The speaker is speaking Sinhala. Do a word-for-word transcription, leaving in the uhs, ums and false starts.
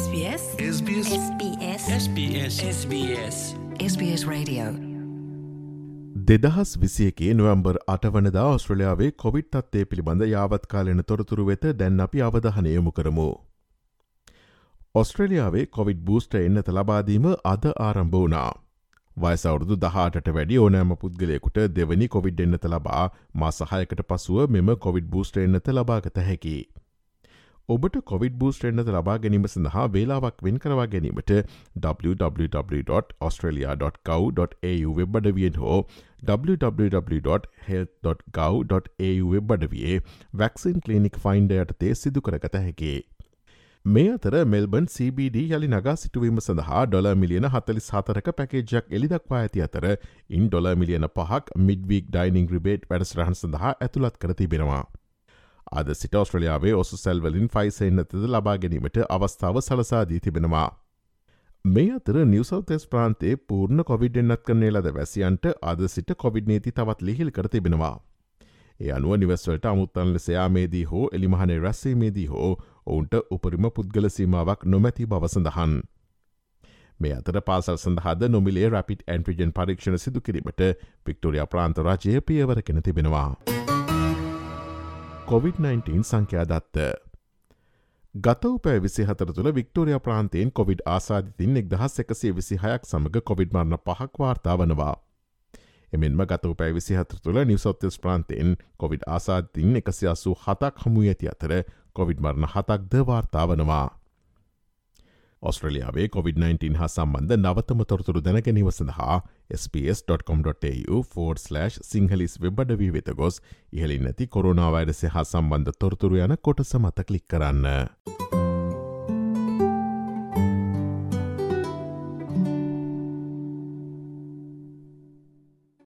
SBS SBS SBS SBS SBS SBS Radio දෙදහස් විසියකේ නොවැම්බර් අට වනදා ඔස්ට්‍රේලියාවේ කොවිඩ් තත්ත්වය පිළිබඳ යාවත්කාලෙන තොරතුරු වෙත දැන් අපි අවධානය යොමු කරමු. ඔස්ට්‍රේලියාවේ කොවිඩ් බූස්ට එන්නත ලබාදීම අද ආරම්භ වුණා. වයස අවුරුදු දහඅටට වැඩි ඕනෑම පුද්ගලයෙකුට දෙවනි කොවිඩ් එන්නත ලබා මාස හයකට පසුව මෙම කොවිඩ් බූස්ට එන්නත ලබාගත හැකි. ඔබට කොවිඩ් බූස්ට එන්නත ලබා ගැනීම සඳහා වේලාවක් වෙන් කරවා ගැනීමට w w w dot australia dot gov dot a u web අඩවියෙන් හෝ w w w dot health dot gov dot a u web අඩවියේ වැක්සින් ක්ලිනික් ෆයින්ඩර් යටතේ සිදු කරගත හැකි. මේ අතර මෙල්බන් සී බී ඩී යළි නගා සිටුවීම සඳහා ඩොලර් මිලියන හතළිස් හතරක පැකේජයක් එළිදක්වා ඇති අතර ඉන් ඩොලර් මිලියන පහක් මිඩ්වීක් ඩයිනිං රිබේට් වැඩසටහන සඳහා ඇතුළත් කර තිබෙනවා. අද සිට ඔස්ට්‍රලියාවේ ඔසු සැල්වලින් ෆයිස එන්නතද ලබා ගැනීමට අවස්ථාව සලසාදී තිබෙනවා. මේ අතර නිවසවතස් ප්‍රාන්තේ පූර්ණ කොවිඩ් එන්නත් කරන්නේ ලද වැසියන්ට අද සිට කොවිඩ් නීති තවත් ලිහිල් කර තිබෙනවා. ඒ අනුව නිවස්වලට අමුත්තන් ලෙස යාමේදී හෝ එලිමහනේ රැස්සීමේදී හෝ ඔවුන්ට උපරිම පුද්ගල සීමාවක් නොමැති බව සඳහන්. මේ අතර පාසල් සඳහාද නොමිලේ රැපිඩ් ඇන්ට්‍රිජන් පරීක්ෂණ සිදු කිරීමට වික්ටෝරියා ප්‍රාන්ත රජය පියවරගෙන තිබෙනවා. කොවිඩ් නයින්ටීන් සංඛ්‍යාදත්ත ගත උපෑ විසි හතර තුළ වික්ටෝරියා ප්‍රාන්තයෙන් කොවිඩ් ආසාධිතින් එක්දහස් එකසිය විසිහයක් සමඟ කොවිඩ් මරණ පහක් වාර්තා වනවා. එමෙන්ම ගත උපෑ විසි හතර තුළ නිවසොත්තස් ප්‍රාන්තයෙන් කොවිඩ් ආසාධිතින් එකසි අසූ හතක් හමු ඇති අතර කොවිඩ් මරණ හතක්ද වාර්තා වනවා. ඔස්ට්‍රලියාවේ කොවිඩ් නයින්ටීන් හා සම්බන්ධ නවතම තොරතුරු දැනගැනීම සඳහා s b s dot com dot a u forward slash සිංහලිස් වෙබ් අඩවිය වෙත ගොස් ඉහලින් නැති කොරෝනා වෛරසය හා සම්බන්ධ තොරතුරු යන කොටස මත ක්ලික් කරන්න.